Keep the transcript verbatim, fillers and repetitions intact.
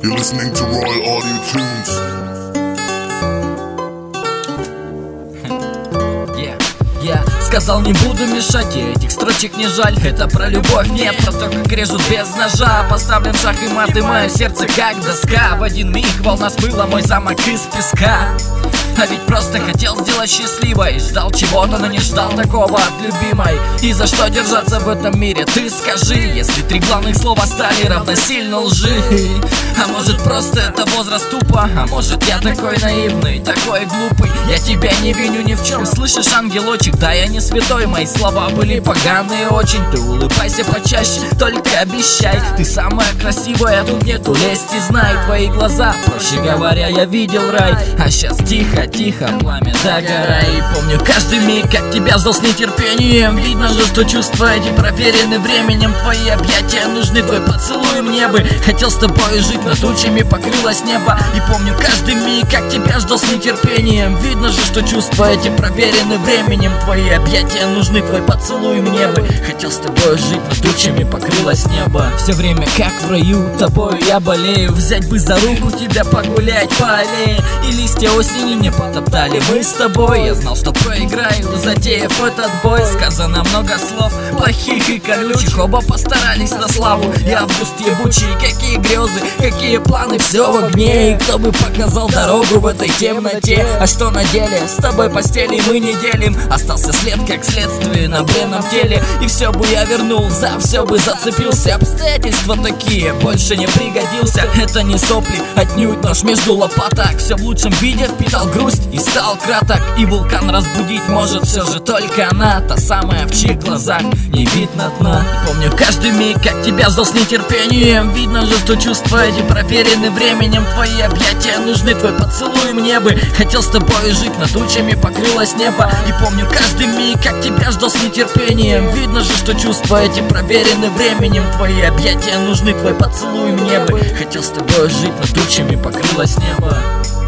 You're listening to Royal Audio Tunes. Yeah, yeah. Сказал, не буду мешать, и этих строчек не жаль. Это про любовь, нет, про то, как режут без ножа. Поставлен шах и мат, и мое сердце как доска. В один миг волна смыла мой замок из песка. А ведь просто хотел сделать счастливой. Ждал чего-то, но не ждал такого от любимой. И за что держаться в этом мире, ты скажи, если три главных слова стали равносильно лжи? А может просто это возраст тупо? А может я такой наивный, такой глупый? Я тебя не виню ни в чем. Слышишь, ангелочек, да я не святой. Мои слова были поганые очень. Ты улыбайся почаще, только обещай. Ты самая красивая, тут нету лести, знай. Твои глаза, проще говоря, я видел рай. А сейчас тихо, тихо, пламя догорай. И помню каждый миг, как тебя ждал с нетерпением. Видно же, что чувства эти проверены временем. Твои объятия нужны, твой поцелуй мне бы. Хотел с тобой жить, но тучами покрылось небо. И помню каждый миг, как тебя ждал с нетерпением. Видно же, что чувства эти проверены временем. Твои объятия нужны, твой поцелуй мне бы. Хотел с тобой жить, но тучами покрылось небо. Все время как в раю, тобою я болею. Взять бы за руку тебя погулять по аллее. И листья осени не потоптали мы с тобой. Я знал, что проиграю, затеяв этот бой. Сказано много слов, плохих и колючих. Оба постарались на славу, и август ебучий. Какие грезы, какие планы, все в огне. И кто бы показал дорогу в этой темноте? А что на деле? С тобой постели мы не делим. Остался след, как следствие на бренном теле. И все бы я вернул, за все бы зацепился. Обстоятельства такие, больше не пригодился. Это не сопли, отнюдь нож между лопаток. Все в лучшем виде впитал грусть и стал краток. И вулкан разбудить может все же только она. Та самая, в чьих глазах не видно дна. Помню каждый миг, как тебя ждал с нетерпением. Видно же, что чувства эти проверены временем. Твои объятия нужны, твой поцелуй мне бы. Хотел с тобой жить, но тучами покрылось небо. И помню каждый миг, как тебя ждал с нетерпением. Видно же, что чувства эти проверены временем. Твои объятия нужны, твой поцелуй мне бы. Хотел с тобой жить, но тучами покрылось небо.